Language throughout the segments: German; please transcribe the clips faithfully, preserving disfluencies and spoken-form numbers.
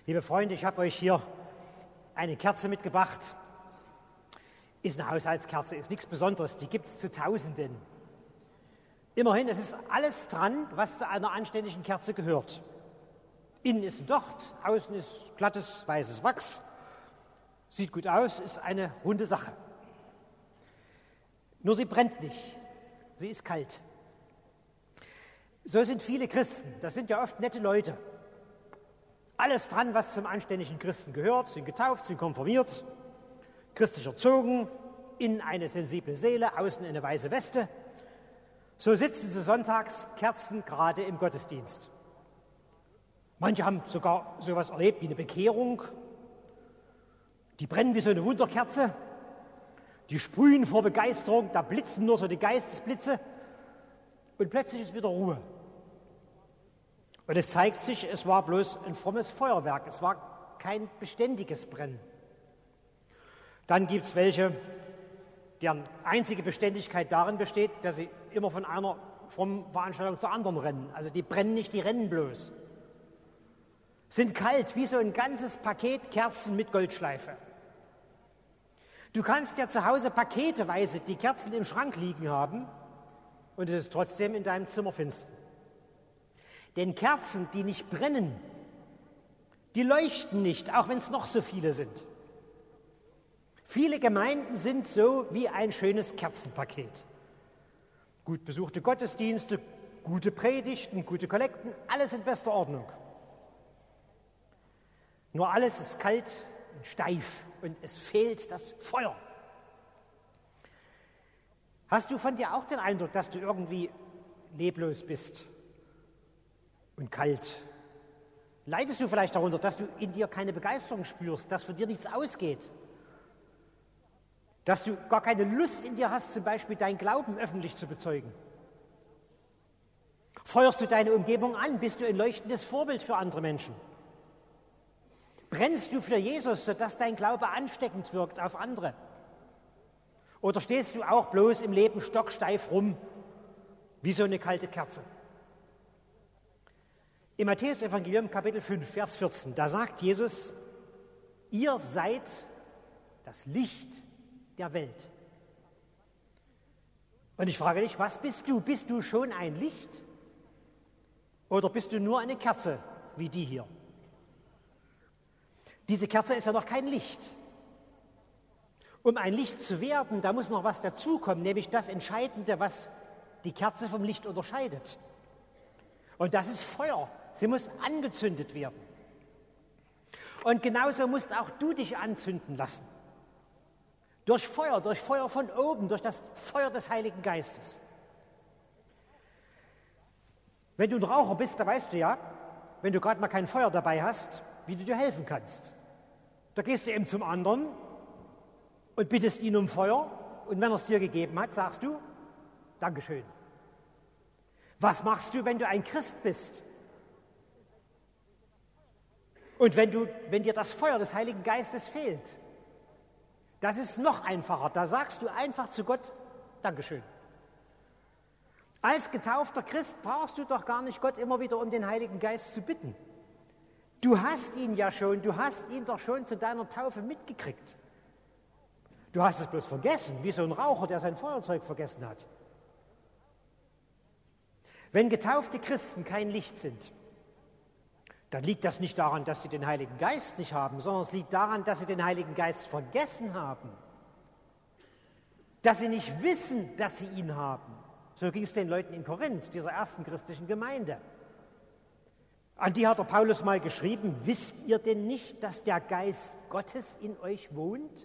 Liebe Freunde, ich habe euch hier eine Kerze mitgebracht. Ist eine Haushaltskerze, ist nichts Besonderes, die gibt es zu Tausenden. Immerhin, es ist alles dran, was zu einer anständigen Kerze gehört. Innen ist ein Docht, außen ist glattes, weißes Wachs. Sieht gut aus, ist eine runde Sache. Nur sie brennt nicht, sie ist kalt. So sind viele Christen, das sind ja oft nette Leute. Alles dran, was zum anständigen Christen gehört, sind getauft, sind konfirmiert, christlich erzogen, innen eine sensible Seele, außen eine weiße Weste. So sitzen sie sonntags Kerzen gerade im Gottesdienst. Manche haben sogar sowas erlebt wie eine Bekehrung. Die brennen wie so eine Wunderkerze. Die sprühen vor Begeisterung, da blitzen nur so die Geistesblitze. Und plötzlich ist wieder Ruhe. Und es zeigt sich, es war bloß ein frommes Feuerwerk. Es war kein beständiges Brennen. Dann gibt es welche, deren einzige Beständigkeit darin besteht, dass sie immer von einer frommen Veranstaltung zur anderen rennen. Also die brennen nicht, die rennen bloß. Sind kalt, wie so ein ganzes Paket Kerzen mit Goldschleife. Du kannst ja zu Hause paketeweise die Kerzen im Schrank liegen haben und es ist trotzdem in deinem Zimmer finster. Denn Kerzen, die nicht brennen, die leuchten nicht, auch wenn es noch so viele sind. Viele Gemeinden sind so wie ein schönes Kerzenpaket. Gut besuchte Gottesdienste, gute Predigten, gute Kollekten, alles in bester Ordnung. Nur alles ist kalt und steif und es fehlt das Feuer. Hast du von dir auch den Eindruck, dass du irgendwie leblos bist und kalt? Leidest du vielleicht darunter, dass du in dir keine Begeisterung spürst, dass für dir nichts ausgeht? Dass du gar keine Lust in dir hast, zum Beispiel deinen Glauben öffentlich zu bezeugen? Feuerst du deine Umgebung an? Bist du ein leuchtendes Vorbild für andere Menschen? Brennst du für Jesus, sodass dein Glaube ansteckend wirkt auf andere? Oder stehst du auch bloß im Leben stocksteif rum, wie so eine kalte Kerze? Im Matthäus-Evangelium, Kapitel fünf, Vers vierzehn, da sagt Jesus, ihr seid das Licht der Welt. Und ich frage dich, was bist du? Bist du schon ein Licht? Oder bist du nur eine Kerze, wie die hier? Diese Kerze ist ja noch kein Licht. Um ein Licht zu werden, da muss noch was dazukommen, nämlich das Entscheidende, was die Kerze vom Licht unterscheidet. Und das ist Feuer. Sie muss angezündet werden. Und genauso musst auch du dich anzünden lassen. Durch Feuer, durch Feuer von oben, durch das Feuer des Heiligen Geistes. Wenn du ein Raucher bist, da weißt du ja, wenn du gerade mal kein Feuer dabei hast, wie du dir helfen kannst. Da gehst du eben zum anderen und bittest ihn um Feuer und wenn er es dir gegeben hat, sagst du, Dankeschön. Was machst du, wenn du ein Christ bist? Und wenn, du, wenn dir das Feuer des Heiligen Geistes fehlt? Das ist noch einfacher. Da sagst du einfach zu Gott, Dankeschön. Als getaufter Christ brauchst du doch gar nicht Gott immer wieder um den Heiligen Geist zu bitten. Du hast ihn ja schon, du hast ihn doch schon zu deiner Taufe mitgekriegt. Du hast es bloß vergessen, wie so ein Raucher, der sein Feuerzeug vergessen hat. Wenn getaufte Christen kein Licht sind, dann liegt das nicht daran, dass sie den Heiligen Geist nicht haben, sondern es liegt daran, dass sie den Heiligen Geist vergessen haben. Dass sie nicht wissen, dass sie ihn haben. So ging es den Leuten in Korinth, dieser ersten christlichen Gemeinde. An die hat der Paulus mal geschrieben, wisst ihr denn nicht, dass der Geist Gottes in euch wohnt?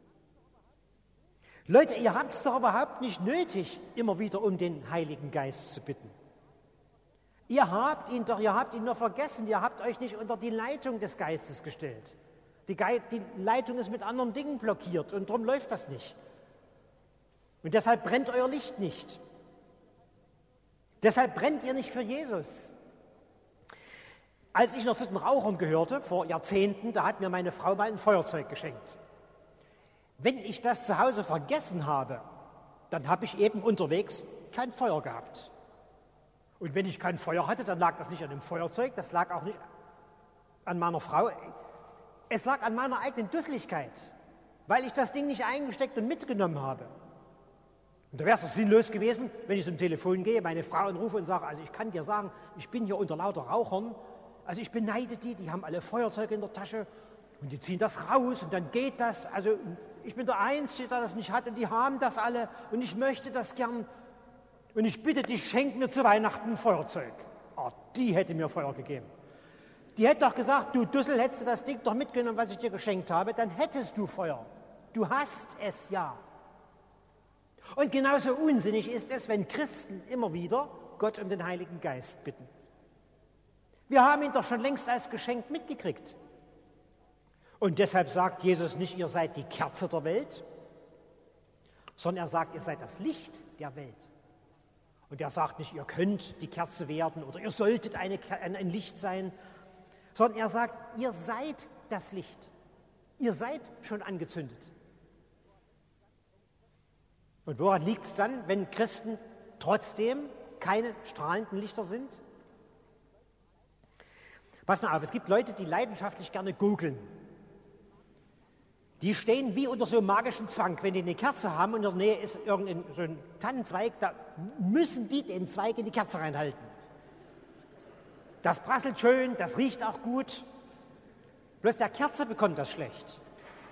Leute, ihr habt es doch überhaupt nicht nötig, immer wieder um den Heiligen Geist zu bitten. Ihr habt ihn doch, ihr habt ihn nur vergessen, ihr habt euch nicht unter die Leitung des Geistes gestellt. Die, Ge- die Leitung ist mit anderen Dingen blockiert und darum läuft das nicht. Und deshalb brennt euer Licht nicht. Deshalb brennt ihr nicht für Jesus. Als ich noch zu den Rauchern gehörte, vor Jahrzehnten, da hat mir meine Frau mal ein Feuerzeug geschenkt. Wenn ich das zu Hause vergessen habe, dann habe ich eben unterwegs kein Feuer gehabt. Und wenn ich kein Feuer hatte, dann lag das nicht an dem Feuerzeug, das lag auch nicht an meiner Frau. Es lag an meiner eigenen Dusseligkeit, weil ich das Ding nicht eingesteckt und mitgenommen habe. Und da wäre es doch sinnlos gewesen, wenn ich zum Telefon gehe, meine Frau anrufe und sage, also ich kann dir sagen, ich bin hier unter lauter Rauchern, also ich beneide die, die haben alle Feuerzeuge in der Tasche und die ziehen das raus und dann geht das. Also ich bin der Einzige, der das nicht hat und die haben das alle und ich möchte das gern. Und ich bitte dich, schenk mir zu Weihnachten ein Feuerzeug. Oh, die hätte mir Feuer gegeben. Die hätte doch gesagt, du Dussel, hättest du das Ding doch mitgenommen, was ich dir geschenkt habe, dann hättest du Feuer. Du hast es ja. Und genauso unsinnig ist es, wenn Christen immer wieder Gott um den Heiligen Geist bitten. Wir haben ihn doch schon längst als Geschenk mitgekriegt. Und deshalb sagt Jesus nicht, ihr seid die Kerze der Welt, sondern er sagt, ihr seid das Licht der Welt. Und er sagt nicht, ihr könnt die Kerze werden oder ihr solltet eine, ein Licht sein, sondern er sagt, ihr seid das Licht. Ihr seid schon angezündet. Und woran liegt es dann, wenn Christen trotzdem keine strahlenden Lichter sind? Pass mal auf, es gibt Leute, die leidenschaftlich gerne googeln. Die stehen wie unter so einem magischen Zwang. Wenn die eine Kerze haben und in der Nähe ist irgendein so ein Tannenzweig, da müssen die den Zweig in die Kerze reinhalten. Das prasselt schön, das riecht auch gut. Bloß der Kerze bekommt das schlecht.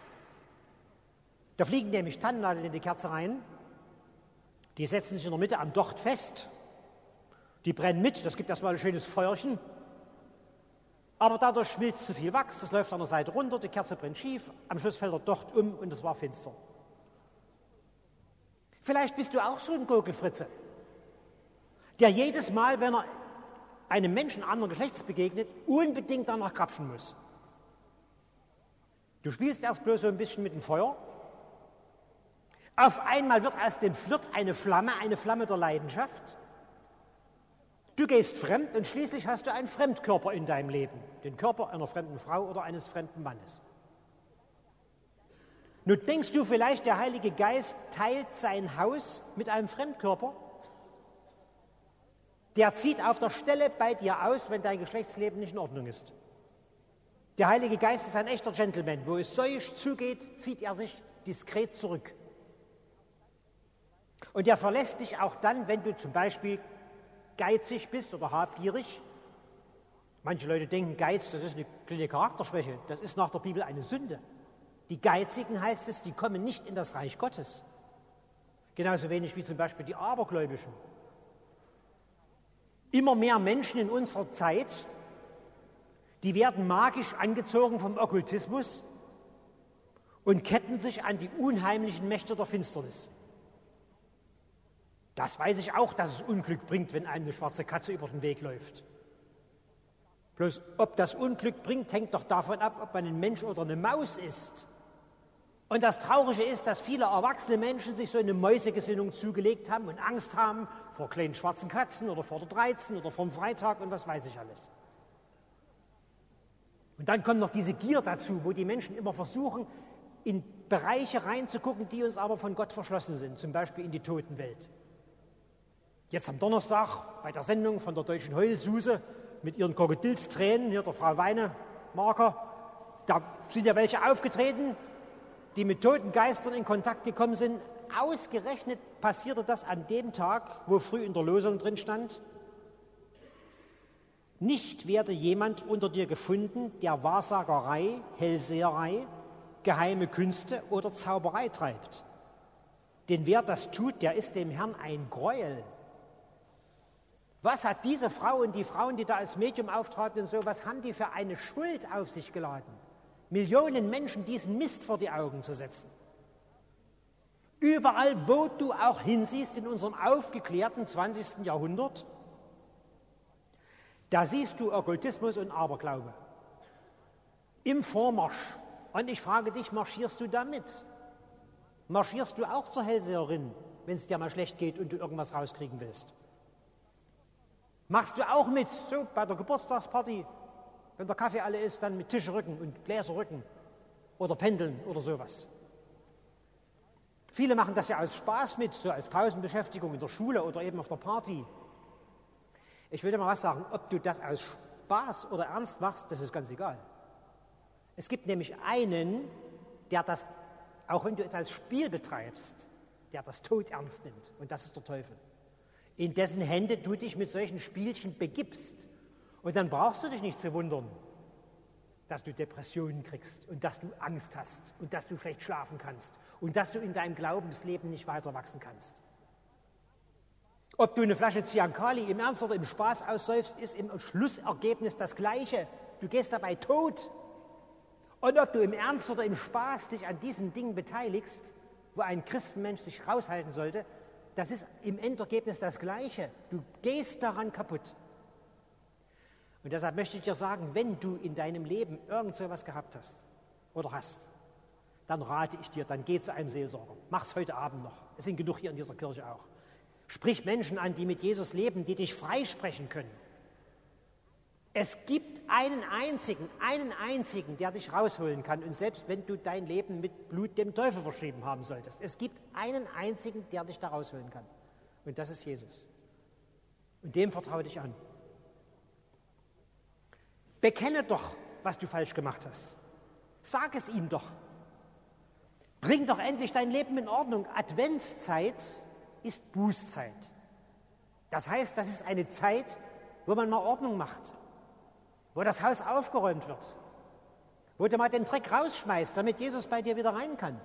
Da fliegen nämlich Tannennadeln in die Kerze rein. Die setzen sich in der Mitte am Docht fest. Die brennen mit, das gibt erstmal ein schönes Feuerchen. Aber dadurch schmilzt zu viel Wachs, das läuft an der Seite runter, die Kerze brennt schief, am Schluss fällt der Docht um und es war finster. Vielleicht bist du auch so ein Gurgelfritze, der jedes Mal, wenn er einem Menschen anderen Geschlechts begegnet, unbedingt danach krapschen muss. Du spielst erst bloß so ein bisschen mit dem Feuer. Auf einmal wird aus dem Flirt eine Flamme, eine Flamme der Leidenschaft. Du gehst fremd und schließlich hast du einen Fremdkörper in deinem Leben, den Körper einer fremden Frau oder eines fremden Mannes. Nun denkst du vielleicht, der Heilige Geist teilt sein Haus mit einem Fremdkörper? Der zieht auf der Stelle bei dir aus, wenn dein Geschlechtsleben nicht in Ordnung ist. Der Heilige Geist ist ein echter Gentleman. Wo es seuch zugeht, zieht er sich diskret zurück. Und er verlässt dich auch dann, wenn du zum Beispiel geizig bist oder habgierig. Manche Leute denken, Geiz, das ist eine kleine Charakterschwäche. Das ist nach der Bibel eine Sünde. Die Geizigen, heißt es, die kommen nicht in das Reich Gottes. Genauso wenig wie zum Beispiel die Abergläubischen. Immer mehr Menschen in unserer Zeit, die werden magisch angezogen vom Okkultismus und ketten sich an die unheimlichen Mächte der Finsternis. Das weiß ich auch, dass es Unglück bringt, wenn einem eine schwarze Katze über den Weg läuft. Bloß ob das Unglück bringt, hängt doch davon ab, ob man ein Mensch oder eine Maus ist. Und das Traurige ist, dass viele erwachsene Menschen sich so eine Mäusegesinnung zugelegt haben und Angst haben vor kleinen schwarzen Katzen oder vor der Dreizen oder vom Freitag und was weiß ich alles. Und dann kommt noch diese Gier dazu, wo die Menschen immer versuchen, in Bereiche reinzugucken, die uns aber von Gott verschlossen sind, zum Beispiel in die Totenwelt. Jetzt am Donnerstag bei der Sendung von der Deutschen Heulsuse mit ihren Krokodilstränen, hier der Frau Weinemarker, da sind ja welche aufgetreten, die mit toten Geistern in Kontakt gekommen sind. Ausgerechnet passierte das an dem Tag, wo früh in der Losung drin stand: Nicht werde jemand unter dir gefunden, der Wahrsagerei, Hellseherei, geheime Künste oder Zauberei treibt. Denn wer das tut, der ist dem Herrn ein Gräuel. Was hat diese Frau und die Frauen, die da als Medium auftraten und so, was haben die für eine Schuld auf sich geladen? Millionen Menschen diesen Mist vor die Augen zu setzen. Überall, wo du auch hinsiehst in unserem aufgeklärten zwanzigsten Jahrhundert, da siehst du Okkultismus und Aberglaube. Im Vormarsch. Und ich frage dich, marschierst du damit? Marschierst du auch zur Hellseherin, wenn es dir mal schlecht geht und du irgendwas rauskriegen willst? Machst du auch mit, so bei der Geburtstagsparty, wenn der Kaffee alle ist, dann mit Tische rücken und Gläser rücken oder pendeln oder sowas? Viele machen das ja aus Spaß mit, so als Pausenbeschäftigung in der Schule oder eben auf der Party. Ich will dir mal was sagen, ob du das aus Spaß oder ernst machst, das ist ganz egal. Es gibt nämlich einen, der das, auch wenn du es als Spiel betreibst, der das todernst nimmt. Und das ist der Teufel. In dessen Hände du dich mit solchen Spielchen begibst. Und dann brauchst du dich nicht zu wundern, dass du Depressionen kriegst und dass du Angst hast und dass du schlecht schlafen kannst und dass du in deinem Glaubensleben nicht weiter wachsen kannst. Ob du eine Flasche Ziankali im Ernst oder im Spaß aussäufst, ist im Schlussergebnis das Gleiche. Du gehst dabei tot. Und ob du im Ernst oder im Spaß dich an diesen Dingen beteiligst, wo ein Christenmensch sich raushalten sollte, das ist im Endergebnis das Gleiche. Du gehst daran kaputt. Und deshalb möchte ich dir sagen, wenn du in deinem Leben irgend so etwas gehabt hast oder hast, dann rate ich dir, dann geh zu einem Seelsorger. Mach's heute Abend noch. Es sind genug hier in dieser Kirche auch. Sprich Menschen an, die mit Jesus leben, die dich freisprechen können. Es gibt einen einzigen, einen einzigen, der dich rausholen kann. Und selbst wenn du dein Leben mit Blut dem Teufel verschrieben haben solltest, es gibt einen einzigen, der dich da rausholen kann. Und das ist Jesus. Und dem vertraue dich an. Bekenne doch, was du falsch gemacht hast. Sag es ihm doch. Bring doch endlich dein Leben in Ordnung. Adventszeit ist Bußzeit. Das heißt, das ist eine Zeit, wo man mal Ordnung macht, wo das Haus aufgeräumt wird, wo du mal den Dreck rausschmeißt, damit Jesus bei dir wieder rein kann.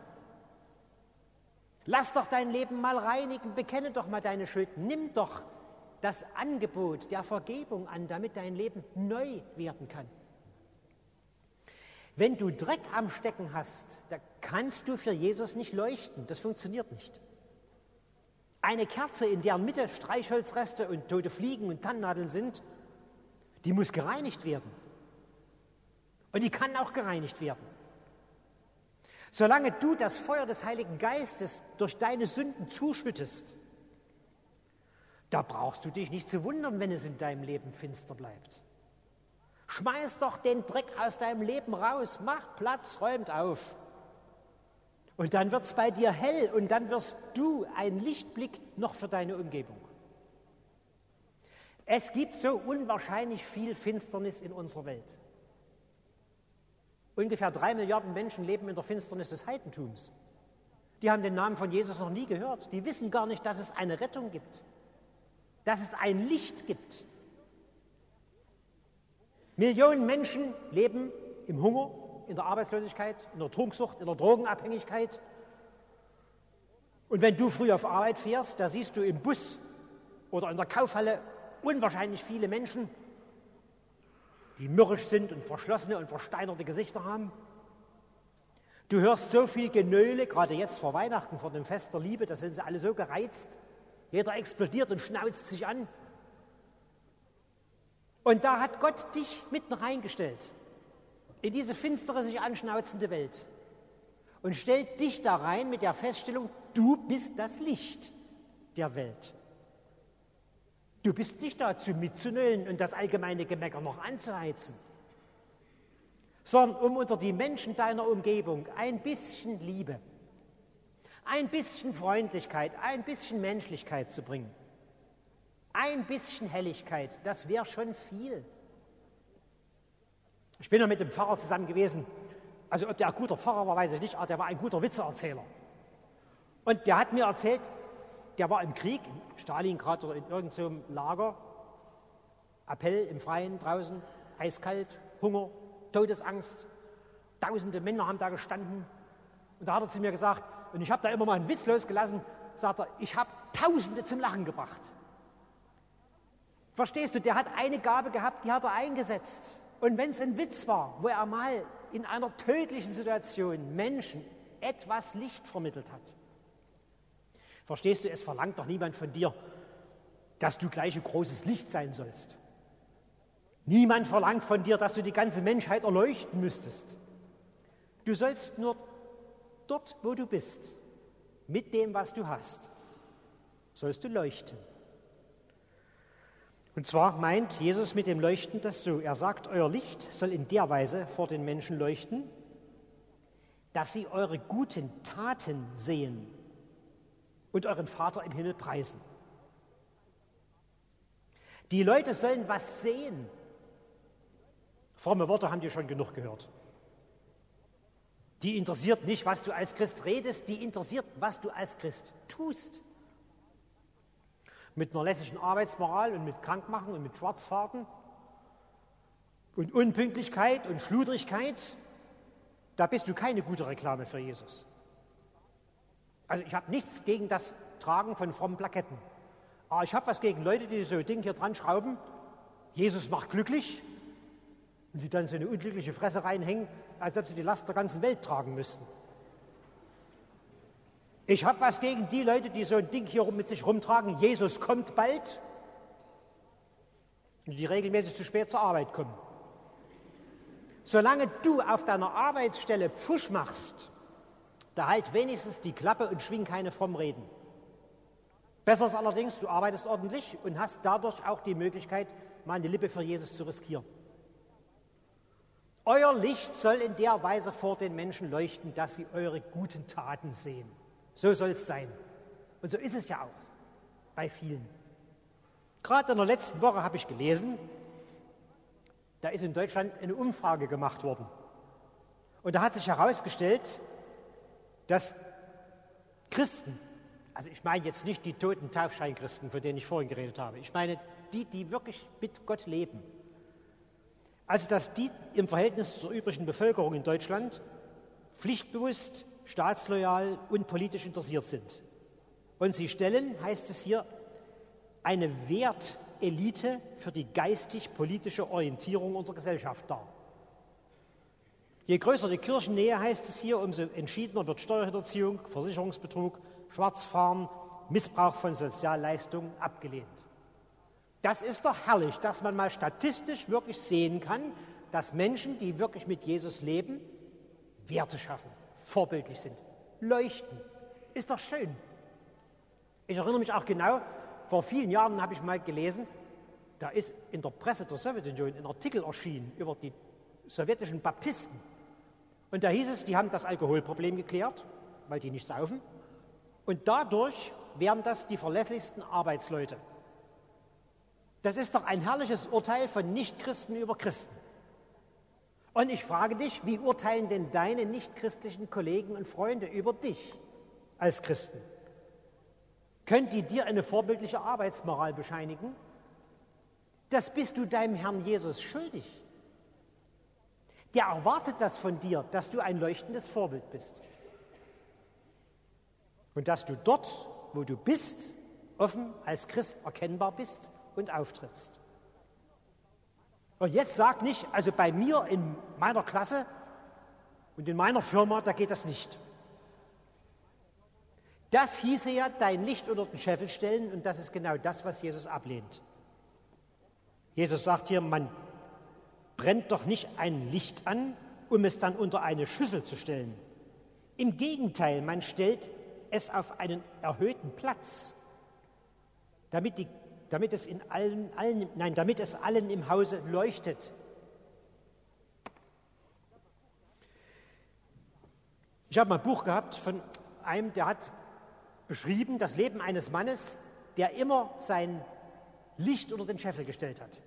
Lass doch dein Leben mal reinigen, bekenne doch mal deine Schuld, nimm doch das Angebot der Vergebung an, damit dein Leben neu werden kann. Wenn du Dreck am Stecken hast, da kannst du für Jesus nicht leuchten. Das funktioniert nicht. Eine Kerze, in deren Mitte Streichholzreste und tote Fliegen und Tannennadeln sind, die muss gereinigt werden. Und die kann auch gereinigt werden. Solange du das Feuer des Heiligen Geistes durch deine Sünden zuschüttest, da brauchst du dich nicht zu wundern, wenn es in deinem Leben finster bleibt. Schmeiß doch den Dreck aus deinem Leben raus, mach Platz, räumt auf. Und dann wird es bei dir hell und dann wirst du ein Lichtblick noch für deine Umgebung. Es gibt so unwahrscheinlich viel Finsternis in unserer Welt. Ungefähr drei Milliarden Menschen leben in der Finsternis des Heidentums. Die haben den Namen von Jesus noch nie gehört. Die wissen gar nicht, dass es eine Rettung gibt, dass es ein Licht gibt. Millionen Menschen leben im Hunger, in der Arbeitslosigkeit, in der Trunksucht, in der Drogenabhängigkeit. Und wenn du früh auf Arbeit fährst, da siehst du im Bus oder in der Kaufhalle unwahrscheinlich viele Menschen, die mürrisch sind und verschlossene und versteinerte Gesichter haben. Du hörst so viel Genöle, gerade jetzt vor Weihnachten, vor dem Fest der Liebe, da sind sie alle so gereizt. Jeder explodiert und schnauzt sich an. Und da hat Gott dich mitten reingestellt, in diese finstere, sich anschnauzende Welt. Und stellt dich da rein mit der Feststellung, du bist das Licht der Welt. Du bist nicht dazu mitzunölen und das allgemeine Gemecker noch anzuheizen, sondern um unter die Menschen deiner Umgebung ein bisschen Liebe, ein bisschen Freundlichkeit, ein bisschen Menschlichkeit zu bringen. Ein bisschen Helligkeit, das wäre schon viel. Ich bin ja mit dem Pfarrer zusammen gewesen. Also ob der ein guter Pfarrer war, weiß ich nicht, aber der war ein guter Witzeerzähler. Und der hat mir erzählt, der war im Krieg, in Stalingrad oder in irgendeinem Lager, Appell im Freien draußen, eiskalt, Hunger, Todesangst. Tausende Männer haben da gestanden. Und da hat er zu mir gesagt, und ich habe da immer mal einen Witz losgelassen, sagt er, ich habe Tausende zum Lachen gebracht. Verstehst du, der hat eine Gabe gehabt, die hat er eingesetzt. Und wenn es ein Witz war, wo er mal in einer tödlichen Situation Menschen etwas Licht vermittelt hat. Verstehst du, es verlangt doch niemand von dir, dass du gleich ein großes Licht sein sollst. Niemand verlangt von dir, dass du die ganze Menschheit erleuchten müsstest. Du sollst nur dort, wo du bist, mit dem, was du hast, sollst du leuchten. Und zwar meint Jesus mit dem Leuchten das so. Er sagt, euer Licht soll in der Weise vor den Menschen leuchten, dass sie eure guten Taten sehen und euren Vater im Himmel preisen. Die Leute sollen was sehen. Fromme Worte haben die schon genug gehört. Die interessiert nicht, was du als Christ redest, die interessiert, was du als Christ tust. Mit einer lässigen Arbeitsmoral und mit Krankmachen und mit Schwarzfahrten und Unpünktlichkeit und Schludrigkeit, da bist du keine gute Reklame für Jesus. Also ich habe nichts gegen das Tragen von frommen Plaketten. Aber ich habe was gegen Leute, die so ein Ding hier dran schrauben, Jesus macht glücklich, und die dann so eine unglückliche Fresse reinhängen, als ob sie die Last der ganzen Welt tragen müssten. Ich habe was gegen die Leute, die so ein Ding hier mit sich rumtragen, Jesus kommt bald, und die regelmäßig zu spät zur Arbeit kommen. Solange du auf deiner Arbeitsstelle Pfusch machst, da halt wenigstens die Klappe und schwing keine frommen Reden. Besser ist allerdings, du arbeitest ordentlich und hast dadurch auch die Möglichkeit, mal eine Lippe für Jesus zu riskieren. Euer Licht soll in der Weise vor den Menschen leuchten, dass sie eure guten Taten sehen. So soll es sein. Und so ist es ja auch bei vielen. Gerade in der letzten Woche habe ich gelesen, da ist in Deutschland eine Umfrage gemacht worden. Und da hat sich herausgestellt, dass Christen, also ich meine jetzt nicht die toten Taufscheinchristen, von denen ich vorhin geredet habe, ich meine die, die wirklich mit Gott leben, also dass die im Verhältnis zur übrigen Bevölkerung in Deutschland pflichtbewusst, staatsloyal und politisch interessiert sind. Und sie stellen, heißt es hier, eine Wertelite für die geistig-politische Orientierung unserer Gesellschaft dar. Je größer die Kirchennähe, heißt es hier, umso entschiedener wird Steuerhinterziehung, Versicherungsbetrug, Schwarzfahren, Missbrauch von Sozialleistungen abgelehnt. Das ist doch herrlich, dass man mal statistisch wirklich sehen kann, dass Menschen, die wirklich mit Jesus leben, Werte schaffen, vorbildlich sind, leuchten. Ist doch schön. Ich erinnere mich auch genau, vor vielen Jahren habe ich mal gelesen, da ist in der Presse der Sowjetunion ein Artikel erschienen über die sowjetischen Baptisten. Und da hieß es, die haben das Alkoholproblem geklärt, weil die nicht saufen. Und dadurch wären das die verlässlichsten Arbeitsleute. Das ist doch ein herrliches Urteil von Nichtchristen über Christen. Und ich frage dich, wie urteilen denn deine nichtchristlichen Kollegen und Freunde über dich als Christen? Können die dir eine vorbildliche Arbeitsmoral bescheinigen? Das bist du deinem Herrn Jesus schuldig. Der erwartet das von dir, dass du ein leuchtendes Vorbild bist. Und dass du dort, wo du bist, offen als Christ erkennbar bist und auftrittst. Und jetzt sag nicht, also bei mir in meiner Klasse und in meiner Firma, da geht das nicht. Das hieße ja dein Licht unter den Scheffel stellen, und das ist genau das, was Jesus ablehnt. Jesus sagt hier, man brennt doch nicht ein Licht an, um es dann unter eine Schüssel zu stellen. Im Gegenteil, man stellt es auf einen erhöhten Platz, damit die damit es in allen, allen, nein, damit es allen im Hause leuchtet. Ich habe mal ein Buch gehabt von einem, der hat beschrieben das Leben eines Mannes, der immer sein Licht unter den Scheffel gestellt hat.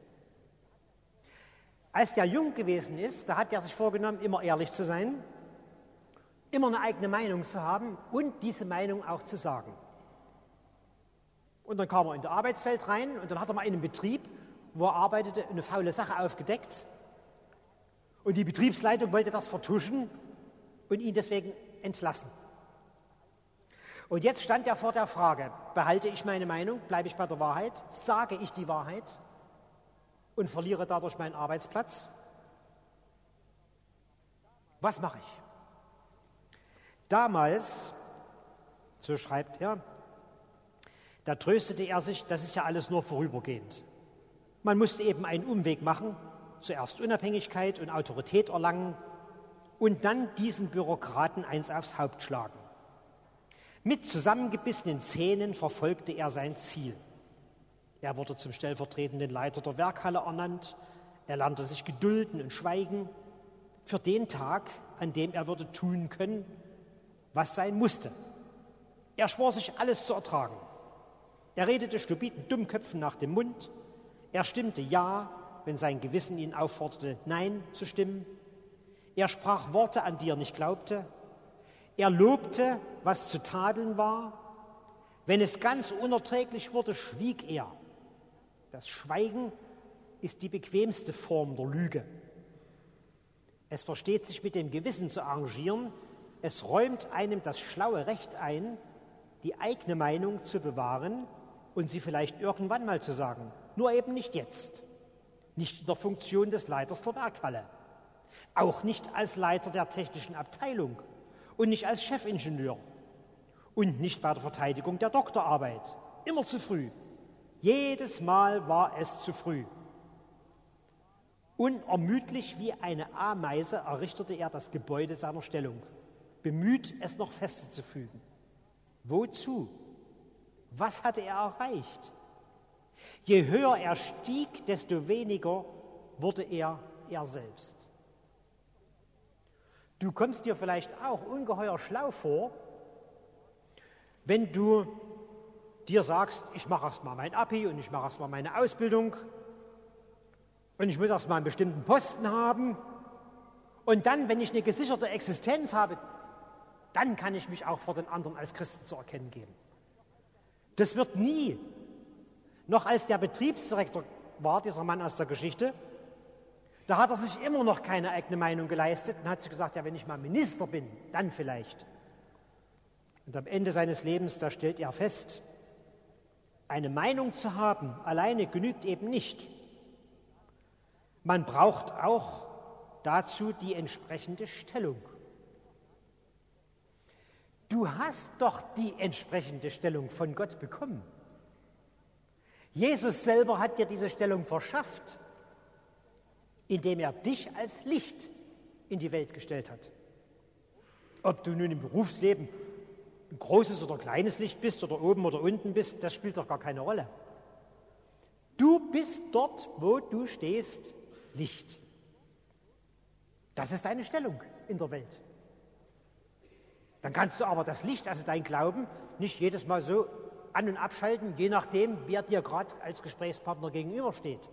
Als der jung gewesen ist, da hat er sich vorgenommen, immer ehrlich zu sein, immer eine eigene Meinung zu haben und diese Meinung auch zu sagen. Und dann kam er in die Arbeitswelt rein und dann hat er mal in einem Betrieb, wo er arbeitete, eine faule Sache aufgedeckt. Und die Betriebsleitung wollte das vertuschen und ihn deswegen entlassen. Und jetzt stand er vor der Frage, behalte ich meine Meinung, bleibe ich bei der Wahrheit, sage ich die Wahrheit und verliere dadurch meinen Arbeitsplatz? Was mache ich? Damals, so schreibt er, da tröstete er sich, das ist ja alles nur vorübergehend. Man musste eben einen Umweg machen, zuerst Unabhängigkeit und Autorität erlangen und dann diesen Bürokraten eins aufs Haupt schlagen. Mit zusammengebissenen Zähnen verfolgte er sein Ziel. Er wurde zum stellvertretenden Leiter der Werkhalle ernannt. Er lernte sich gedulden und schweigen für den Tag, an dem er würde tun können, was sein musste. Er schwor sich, alles zu ertragen. Er redete stupiden Dummköpfen nach dem Mund. Er stimmte Ja, wenn sein Gewissen ihn aufforderte, Nein zu stimmen. Er sprach Worte, an die er nicht glaubte. Er lobte, was zu tadeln war. Wenn es ganz unerträglich wurde, schwieg er. Das Schweigen ist die bequemste Form der Lüge. Es versteht sich mit dem Gewissen zu arrangieren. Es räumt einem das schlaue Recht ein, die eigene Meinung zu bewahren und sie vielleicht irgendwann mal zu sagen. Nur eben nicht jetzt. Nicht in der Funktion des Leiters der Werkhalle. Auch nicht als Leiter der technischen Abteilung und nicht als Chefingenieur und nicht bei der Verteidigung der Doktorarbeit. Immer zu früh. Jedes Mal war es zu früh. Unermüdlich wie eine Ameise errichtete er das Gebäude seiner Stellung, bemüht, es noch fester zu fügen. Wozu? Was hatte er erreicht? Je höher er stieg, desto weniger wurde er er selbst. Du kommst dir vielleicht auch ungeheuer schlau vor, wenn du dir sagst, ich mache erst mal mein Abi und ich mache erst mal meine Ausbildung und ich muss erst mal einen bestimmten Posten haben und dann, wenn ich eine gesicherte Existenz habe, dann kann ich mich auch vor den anderen als Christen zu erkennen geben. Das wird nie. Noch als der Betriebsdirektor war, dieser Mann aus der Geschichte, da hat er sich immer noch keine eigene Meinung geleistet und hat sich gesagt, ja, wenn ich mal Minister bin, dann vielleicht. Und am Ende seines Lebens, da stellt er fest, eine Meinung zu haben, alleine genügt eben nicht. Man braucht auch dazu die entsprechende Stellung. Du hast doch die entsprechende Stellung von Gott bekommen. Jesus selber hat dir diese Stellung verschafft, indem er dich als Licht in die Welt gestellt hat. Ob du nun im Berufsleben ein großes oder kleines Licht bist oder oben oder unten bist, das spielt doch gar keine Rolle. Du bist dort, wo du stehst, Licht. Das ist deine Stellung in der Welt. Dann kannst du aber das Licht, also dein Glauben, nicht jedes Mal so an- und abschalten, je nachdem, wer dir gerade als Gesprächspartner gegenübersteht.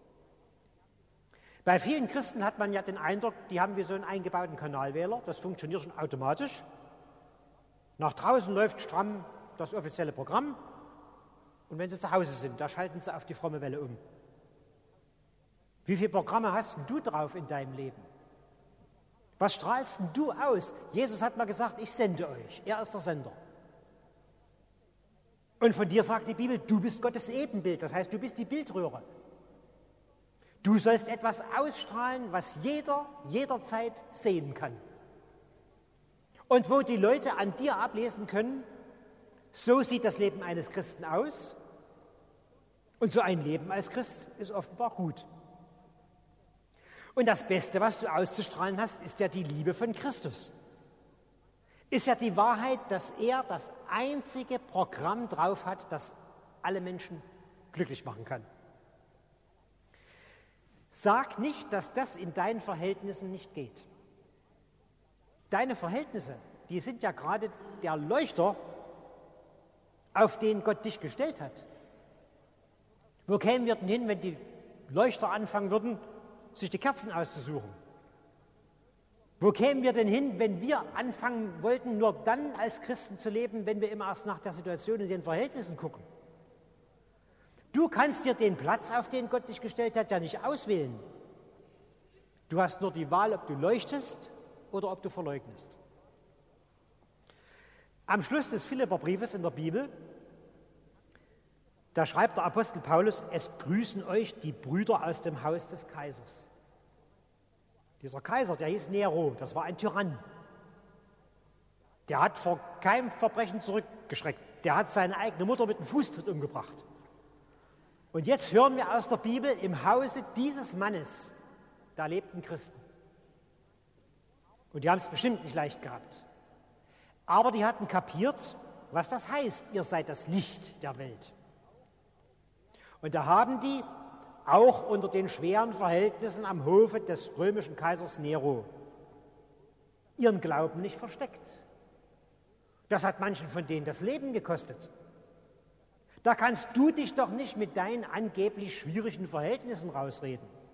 Bei vielen Christen hat man ja den Eindruck, die haben wie so einen eingebauten Kanalwähler, das funktioniert schon automatisch. Nach draußen läuft stramm das offizielle Programm und wenn sie zu Hause sind, da schalten sie auf die fromme Welle um. Wie viele Programme hast du drauf in deinem Leben? Was strahlst du aus? Jesus hat mal gesagt, ich sende euch. Er ist der Sender. Und von dir sagt die Bibel, du bist Gottes Ebenbild. Das heißt, du bist die Bildröhre. Du sollst etwas ausstrahlen, was jeder jederzeit sehen kann. Und wo die Leute an dir ablesen können, so sieht das Leben eines Christen aus. Und so ein Leben als Christ ist offenbar gut. Und das Beste, was du auszustrahlen hast, ist ja die Liebe von Christus. Ist ja die Wahrheit, dass er das einzige Programm drauf hat, das alle Menschen glücklich machen kann. Sag nicht, dass das in deinen Verhältnissen nicht geht. Deine Verhältnisse, die sind ja gerade der Leuchter, auf den Gott dich gestellt hat. Wo kämen wir denn hin, wenn die Leuchter anfangen würden, sich die Kerzen auszusuchen? Wo kämen wir denn hin, wenn wir anfangen wollten, nur dann als Christen zu leben, wenn wir immer erst nach der Situation und den Verhältnissen gucken? Du kannst dir den Platz, auf den Gott dich gestellt hat, ja nicht auswählen. Du hast nur die Wahl, ob du leuchtest oder ob du verleugnest. Am Schluss des Philipperbriefes in der Bibel, da schreibt der Apostel Paulus, es grüßen euch die Brüder aus dem Haus des Kaisers. Dieser Kaiser, der hieß Nero, das war ein Tyrann. Der hat vor keinem Verbrechen zurückgeschreckt. Der hat seine eigene Mutter mit dem Fußtritt umgebracht. Und jetzt hören wir aus der Bibel, im Hause dieses Mannes, da lebten Christen. Und die haben es bestimmt nicht leicht gehabt. Aber die hatten kapiert, was das heißt, ihr seid das Licht der Welt. Und da haben die auch unter den schweren Verhältnissen am Hofe des römischen Kaisers Nero ihren Glauben nicht versteckt. Das hat manchen von denen das Leben gekostet. Da kannst du dich doch nicht mit deinen angeblich schwierigen Verhältnissen rausreden.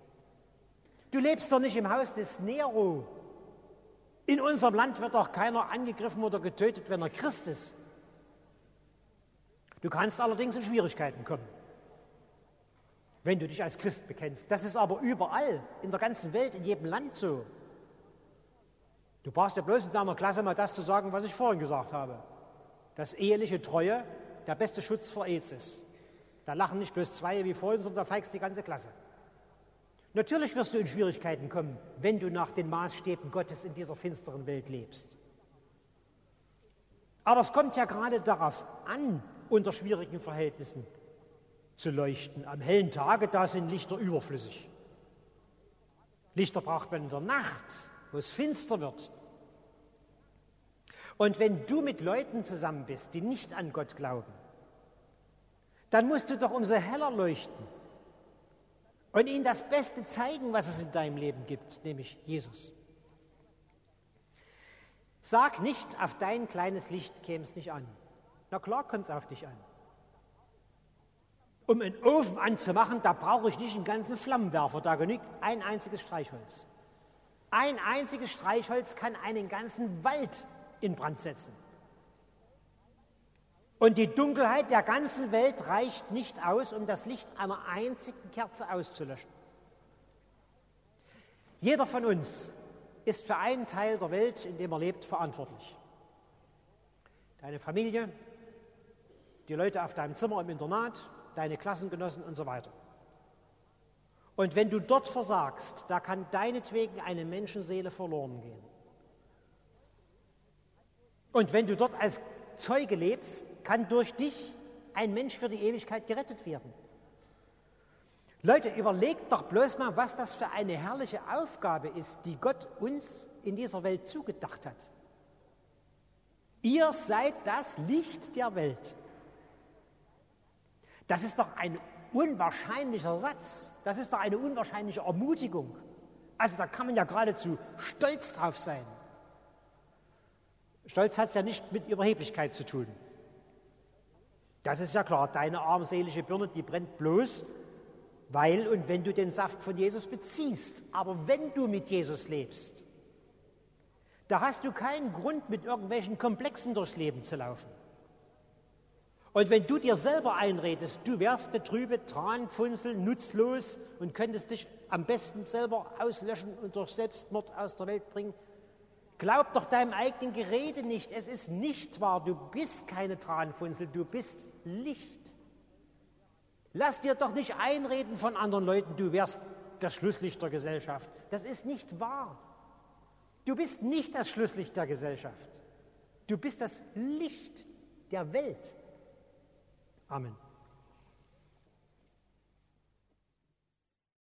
Du lebst doch nicht im Haus des Nero. In unserem Land wird doch keiner angegriffen oder getötet, wenn er Christ ist. Du kannst allerdings in Schwierigkeiten kommen, wenn du dich als Christ bekennst. Das ist aber überall, in der ganzen Welt, in jedem Land so. Du brauchst ja bloß in deiner Klasse mal das zu sagen, was ich vorhin gesagt habe. Dass eheliche Treue der beste Schutz vor AIDS ist. Da lachen nicht bloß zwei wie vorhin, sondern da feigst die ganze Klasse. Natürlich wirst du in Schwierigkeiten kommen, wenn du nach den Maßstäben Gottes in dieser finsteren Welt lebst. Aber es kommt ja gerade darauf an, unter schwierigen Verhältnissen zu leuchten. Am hellen Tage, da sind Lichter überflüssig. Lichter braucht man in der Nacht, wo es finster wird. Und wenn du mit Leuten zusammen bist, die nicht an Gott glauben, dann musst du doch umso heller leuchten und ihnen das Beste zeigen, was es in deinem Leben gibt, nämlich Jesus. Sag nicht, auf dein kleines Licht käme es nicht an. Na klar kommt es auf dich an. Um einen Ofen anzumachen, da brauche ich nicht einen ganzen Flammenwerfer, da genügt ein einziges Streichholz. Ein einziges Streichholz kann einen ganzen Wald in Brand setzen. Und die Dunkelheit der ganzen Welt reicht nicht aus, um das Licht einer einzigen Kerze auszulöschen. Jeder von uns ist für einen Teil der Welt, in dem er lebt, verantwortlich. Deine Familie, die Leute auf deinem Zimmer im Internat, deine Klassengenossen und so weiter. Und wenn du dort versagst, da kann deinetwegen eine Menschenseele verloren gehen. Und wenn du dort als Zeuge lebst, kann durch dich ein Mensch für die Ewigkeit gerettet werden. Leute, überlegt doch bloß mal, was das für eine herrliche Aufgabe ist, die Gott uns in dieser Welt zugedacht hat. Ihr seid das Licht der Welt. Das ist doch ein unwahrscheinlicher Satz. Das ist doch eine unwahrscheinliche Ermutigung. Also da kann man ja geradezu stolz drauf sein. Stolz hat es ja nicht mit Überheblichkeit zu tun. Das ist ja klar, deine armselige Birne, die brennt bloß, weil und wenn du den Saft von Jesus beziehst. Aber wenn du mit Jesus lebst, da hast du keinen Grund, mit irgendwelchen Komplexen durchs Leben zu laufen. Und wenn du dir selber einredest, du wärst eine trübe Tranfunzel, nutzlos und könntest dich am besten selber auslöschen und durch Selbstmord aus der Welt bringen, glaub doch deinem eigenen Gerede nicht. Es ist nicht wahr, du bist keine Tranfunzel, du bist Licht. Lass dir doch nicht einreden von anderen Leuten, du wärst das Schlusslicht der Gesellschaft. Das ist nicht wahr. Du bist nicht das Schlusslicht der Gesellschaft. Du bist das Licht der Welt. Amen.